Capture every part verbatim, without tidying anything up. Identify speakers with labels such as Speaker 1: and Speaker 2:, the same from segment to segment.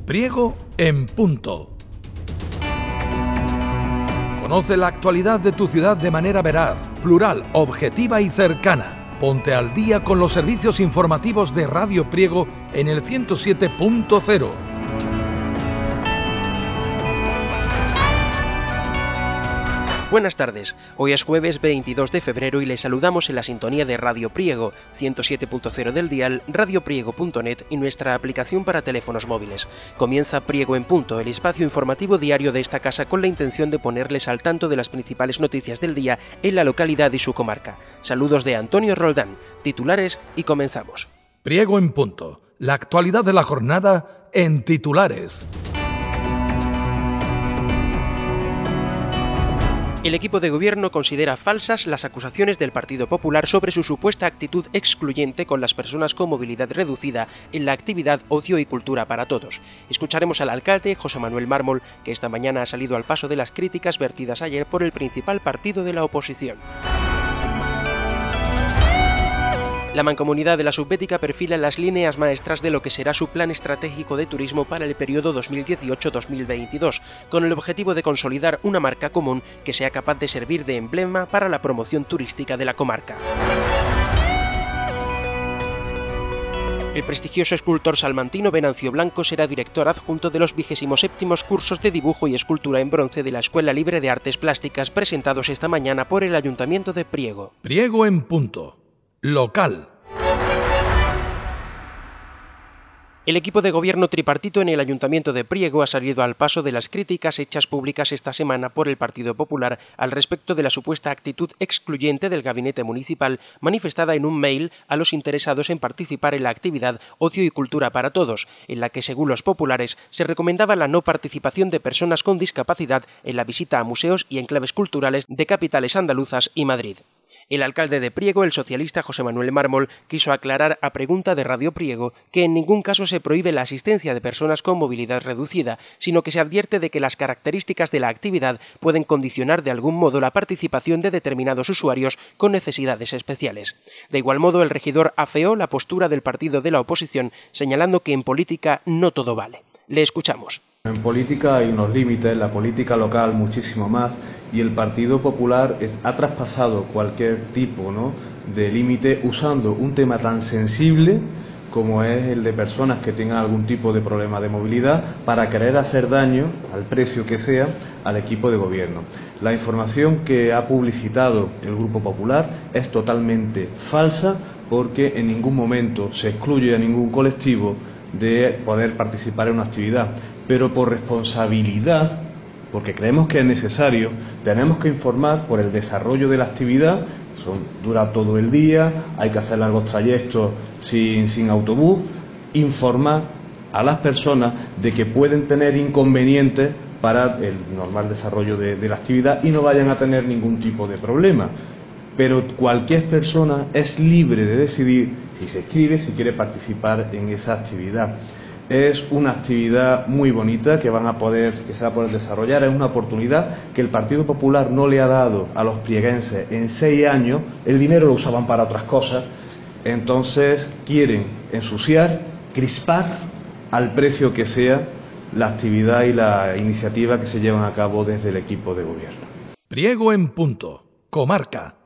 Speaker 1: Priego en punto. Conoce la actualidad de tu ciudad de manera veraz, plural, objetiva y cercana. Ponte al día con los servicios informativos de Radio Priego en el ciento siete punto cero.
Speaker 2: Buenas tardes, hoy es jueves veintidós de febrero y les saludamos en la sintonía de Radio Priego, ciento siete punto cero del dial, radio priego punto net y nuestra aplicación para teléfonos móviles. Comienza Priego en punto, el espacio informativo diario de esta casa con la intención de ponerles al tanto de las principales noticias del día en la localidad y su comarca. Saludos de Antonio Roldán, titulares y comenzamos.
Speaker 1: Priego en punto, la actualidad de la jornada en titulares.
Speaker 2: El equipo de gobierno considera falsas las acusaciones del Partido Popular sobre su supuesta actitud excluyente con las personas con movilidad reducida en la actividad Ocio y Cultura para Todos. Escucharemos al alcalde, José Manuel Mármol, que esta mañana ha salido al paso de las críticas vertidas ayer por el principal partido de la oposición. La Mancomunidad de la Subbética perfila las líneas maestras de lo que será su plan estratégico de turismo para el periodo dos mil dieciocho dos mil veintidós, con el objetivo de consolidar una marca común que sea capaz de servir de emblema para la promoción turística de la comarca. El prestigioso escultor salmantino Venancio Blanco será director adjunto de los vigésimo séptimos cursos de dibujo y escultura en bronce de la Escuela Libre de Artes Plásticas presentados esta mañana por el Ayuntamiento de Priego.
Speaker 1: Priego en punto. Local.
Speaker 2: El equipo de gobierno tripartito en el Ayuntamiento de Priego ha salido al paso de las críticas hechas públicas esta semana por el Partido Popular al respecto de la supuesta actitud excluyente del gabinete municipal manifestada en un mail a los interesados en participar en la actividad Ocio y Cultura para Todos, en la que, según los populares, se recomendaba la no participación de personas con discapacidad en la visita a museos y enclaves culturales de capitales andaluzas y Madrid. El alcalde de Priego, el socialista José Manuel Mármol, quiso aclarar a pregunta de Radio Priego que en ningún caso se prohíbe la asistencia de personas con movilidad reducida, sino que se advierte de que las características de la actividad pueden condicionar de algún modo la participación de determinados usuarios con necesidades especiales. De igual modo, el regidor afeó la postura del partido de la oposición, señalando que en política no todo vale. Le escuchamos.
Speaker 3: En política hay unos límites, la política local muchísimo más, y el Partido Popular ha traspasado cualquier tipo, ¿no?, de límite usando un tema tan sensible como es el de personas que tengan algún tipo de problema de movilidad para querer hacer daño, al precio que sea, al equipo de gobierno. La información que ha publicitado el Grupo Popular es totalmente falsa porque en ningún momento se excluye a ningún colectivo de poder participar en una actividad, pero por responsabilidad, porque creemos que es necesario, tenemos que informar por el desarrollo de la actividad. Son, dura todo el día, hay que hacer largos trayectos sin, sin autobús, informar a las personas de que pueden tener inconvenientes para el normal desarrollo de, de la actividad y no vayan a tener ningún tipo de problema. Pero cualquier persona es libre de decidir si se inscribe, si quiere participar en esa actividad. Es una actividad muy bonita que van a poder, que se va a poder desarrollar. Es una oportunidad que el Partido Popular no le ha dado a los prieguenses en seis años. El dinero lo usaban para otras cosas. Entonces quieren ensuciar, crispar al precio que sea la actividad y la iniciativa que se llevan a cabo desde el equipo de gobierno.
Speaker 1: Priego en punto. Comarca.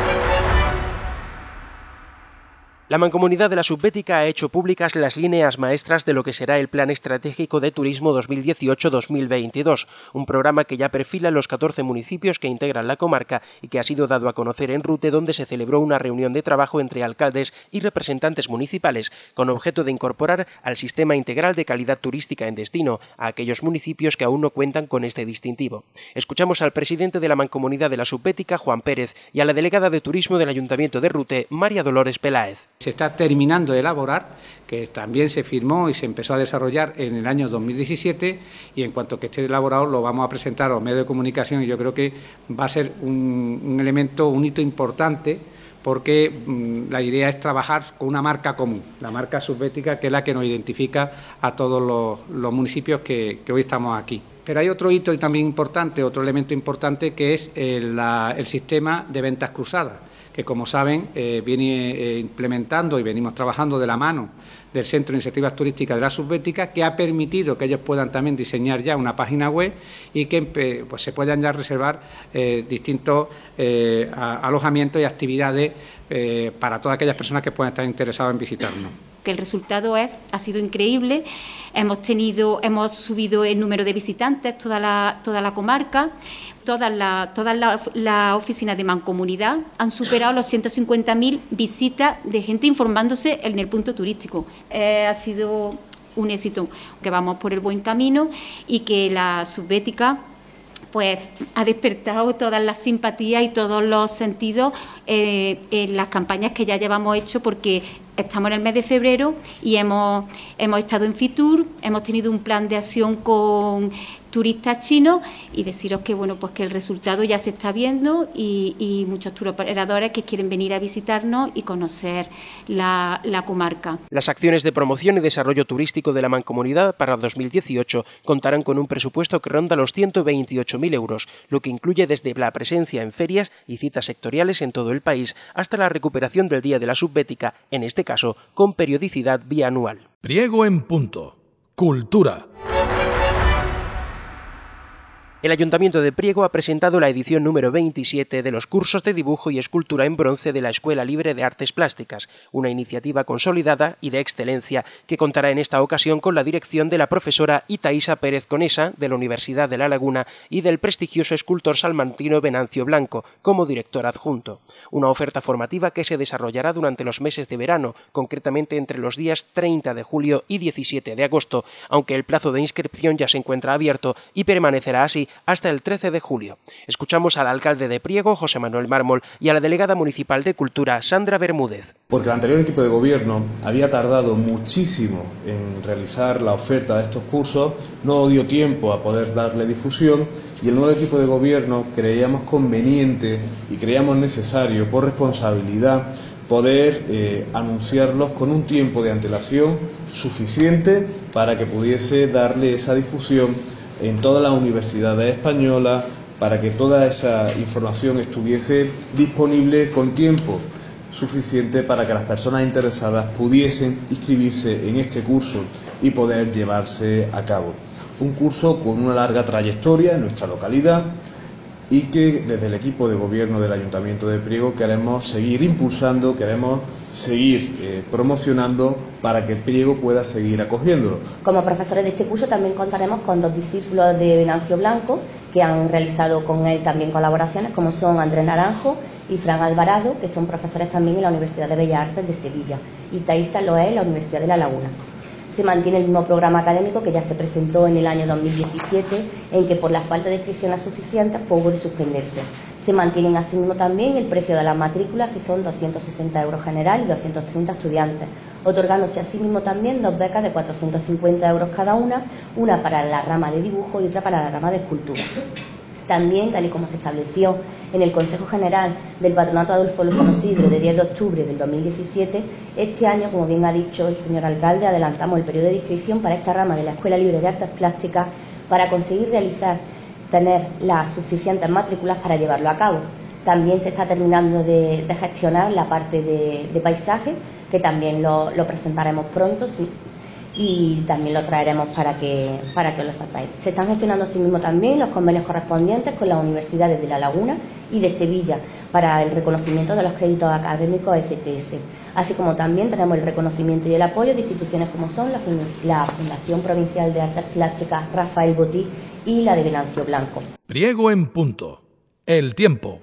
Speaker 2: La Mancomunidad de la Subbética ha hecho públicas las líneas maestras de lo que será el Plan Estratégico de Turismo dos mil dieciocho dos mil veintidós, un programa que ya perfila los catorce municipios que integran la comarca y que ha sido dado a conocer en Rute, donde se celebró una reunión de trabajo entre alcaldes y representantes municipales con objeto de incorporar al sistema integral de calidad turística en destino a aquellos municipios que aún no cuentan con este distintivo. Escuchamos al presidente de la Mancomunidad de la Subbética, Juan Pérez, y a la delegada de Turismo del Ayuntamiento de Rute, María Dolores Peláez.
Speaker 4: Se está terminando de elaborar, que también se firmó y se empezó a desarrollar en el año dos mil diecisiete, y en cuanto que esté elaborado lo vamos a presentar a los medios de comunicación, y yo creo que va a ser un, un elemento, un hito importante, porque mmm, la idea es trabajar con una marca común, la marca Subbética, que es la que nos identifica a todos los, los municipios que, que hoy estamos aquí. Pero hay otro hito también importante, otro elemento importante, que es el, la, el sistema de ventas cruzadas, que, como saben, eh, viene eh, implementando y venimos trabajando de la mano del Centro de Iniciativas Turísticas de la Subbética, que ha permitido que ellos puedan también diseñar ya una página web y que pues, se puedan ya reservar eh, distintos eh, alojamientos y actividades eh, para todas aquellas personas que puedan estar interesadas en visitarnos.
Speaker 5: Que el resultado es, ha sido increíble. Hemos tenido, hemos subido el número de visitantes, toda la, toda la comarca, todas las todas la, la oficinas de Mancomunidad han superado los ciento cincuenta mil visitas de gente informándose en el punto turístico. Eh, ha sido un éxito, que vamos por el buen camino y que la Subbética pues ha despertado todas las simpatías y todos los sentidos eh, en las campañas que ya llevamos hecho, porque estamos en el mes de febrero y hemos, hemos estado en Fitur, hemos tenido un plan de acción con turistas chinos y deciros que bueno pues que el resultado ya se está viendo y, y muchos turoperadores que quieren venir a visitarnos y conocer la, la comarca.
Speaker 2: Las acciones de promoción y desarrollo turístico de la Mancomunidad para dos mil dieciocho contarán con un presupuesto que ronda los ciento veintiocho mil euros, lo que incluye desde la presencia en ferias y citas sectoriales en todo el país hasta la recuperación del Día de la Subbética, en este caso con periodicidad bianual.
Speaker 1: Priego en punto. Cultura.
Speaker 2: El Ayuntamiento de Priego ha presentado la edición número veintisiete de los cursos de dibujo y escultura en bronce de la Escuela Libre de Artes Plásticas, una iniciativa consolidada y de excelencia que contará en esta ocasión con la dirección de la profesora Itaísa Pérez Conesa de la Universidad de La Laguna y del prestigioso escultor salmantino Venancio Blanco como director adjunto. Una oferta formativa que se desarrollará durante los meses de verano, concretamente entre los días treinta de julio y diecisiete de agosto, aunque el plazo de inscripción ya se encuentra abierto y permanecerá así hasta el trece de julio. Escuchamos al alcalde de Priego, José Manuel Mármol, y a la delegada municipal de Cultura, Sandra Bermúdez.
Speaker 3: Porque el anterior equipo de gobierno había tardado muchísimo en realizar la oferta de estos cursos, no dio tiempo a poder darle difusión y el nuevo equipo de gobierno creíamos conveniente y creíamos necesario, por responsabilidad, poder eh, anunciarlos con un tiempo de antelación suficiente para que pudiese darle esa difusión en todas las universidades españolas, para que toda esa información estuviese disponible con tiempo suficiente para que las personas interesadas pudiesen inscribirse en este curso y poder llevarse a cabo. Un curso con una larga trayectoria en nuestra localidad y que desde el equipo de gobierno del Ayuntamiento de Priego queremos seguir impulsando, queremos seguir eh, promocionando para que Priego pueda seguir acogiéndolo.
Speaker 6: Como profesores de este curso también contaremos con dos discípulos de Venancio Blanco que han realizado con él también colaboraciones, como son Andrés Naranjo y Fran Alvarado, que son profesores también en la Universidad de Bellas Artes de Sevilla, y Taísa Loé en la Universidad de La Laguna. Se mantiene el mismo programa académico que ya se presentó en el año dos mil diecisiete, en que por la falta de inscripciones suficientes pues, hubo de suspenderse. Se mantienen asimismo también el precio de las matrículas, que son doscientos sesenta euros general y doscientos treinta estudiantes, otorgándose asimismo también dos becas de cuatrocientos cincuenta euros cada una, una para la rama de dibujo y otra para la rama de escultura. También, tal y como se estableció en el Consejo General del Patronato Adolfo Lozano Sidro de diez de octubre del dos mil diecisiete, este año, como bien ha dicho el señor alcalde, adelantamos el periodo de inscripción para esta rama de la Escuela Libre de Artes Plásticas para conseguir realizar, tener las suficientes matrículas para llevarlo a cabo. También se está terminando de, de gestionar la parte de, de paisaje, que también lo, lo presentaremos pronto, sí, y también lo traeremos para que, para que lo sepáis. Se están gestionando asimismo también los convenios correspondientes con las universidades de La Laguna y de Sevilla para el reconocimiento de los créditos académicos S T S, así como también tenemos el reconocimiento y el apoyo de instituciones como son la, la Fundación Provincial de Artes Plásticas Rafael Botí y la de Venancio Blanco.
Speaker 1: Priego en punto. El tiempo.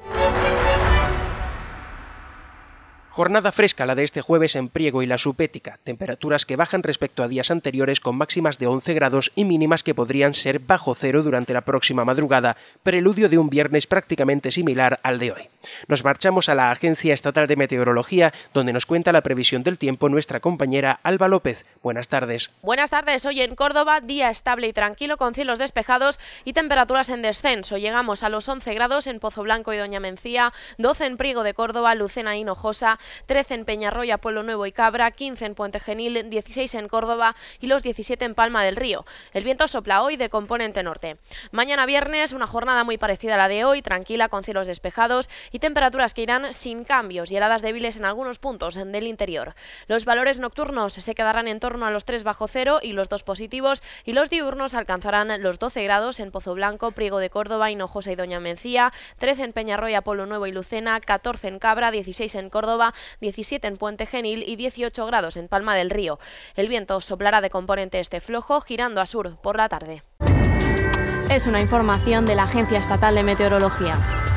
Speaker 2: Jornada fresca la de este jueves en Priego y la Subbética, temperaturas que bajan respecto a días anteriores con máximas de once grados y mínimas que podrían ser bajo cero durante la próxima madrugada, preludio de un viernes prácticamente similar al de hoy. Nos marchamos a la Agencia Estatal de Meteorología, donde nos cuenta la previsión del tiempo nuestra compañera Alba López. Buenas tardes.
Speaker 7: Buenas tardes, hoy en Córdoba, día estable y tranquilo con cielos despejados y temperaturas en descenso. Llegamos a los once grados en Pozo Blanco y Doña Mencía, doce en Priego de Córdoba, Lucena y Hinojosa, trece en Peñarroya, Pueblo Nuevo y Cabra, quince en Puente Genil, dieciséis en Córdoba y los diecisiete en Palma del Río. El viento sopla hoy de componente norte. Mañana viernes, una jornada muy parecida a la de hoy, tranquila, con cielos despejados y temperaturas que irán sin cambios y heladas débiles en algunos puntos del interior. Los valores nocturnos se quedarán en torno a los tres bajo cero y los dos positivos, y los diurnos alcanzarán los doce grados en Pozo Blanco, Priego de Córdoba, Hinojosa y Doña Mencía, trece en Peñarroya, Pueblo Nuevo y Lucena, catorce en Cabra, dieciséis en Córdoba, diecisiete en Puente Genil y dieciocho grados en Palma del Río. El viento soplará de componente este flojo, girando a sur por la tarde.
Speaker 8: Es una información de la Agencia Estatal de Meteorología.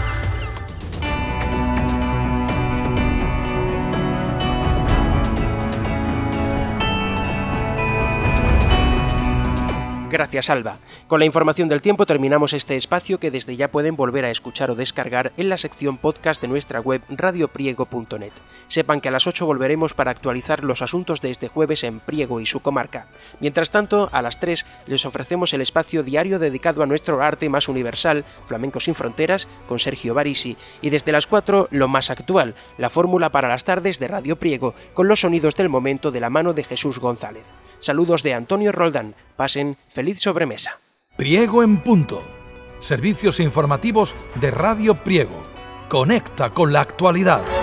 Speaker 2: Gracias, Alba. Con la información del tiempo terminamos este espacio que desde ya pueden volver a escuchar o descargar en la sección podcast de nuestra web radio priego punto net. Sepan que a las ocho volveremos para actualizar los asuntos de este jueves en Priego y su comarca. Mientras tanto, a las tres les ofrecemos el espacio diario dedicado a nuestro arte más universal, Flamenco sin Fronteras, con Sergio Barisi, y desde las cuatro lo más actual, la fórmula para las tardes de Radio Priego, con los sonidos del momento de la mano de Jesús González. Saludos de Antonio Roldán. Pasen feliz sobremesa.
Speaker 1: Priego en punto. Servicios informativos de Radio Priego. Conecta con la actualidad.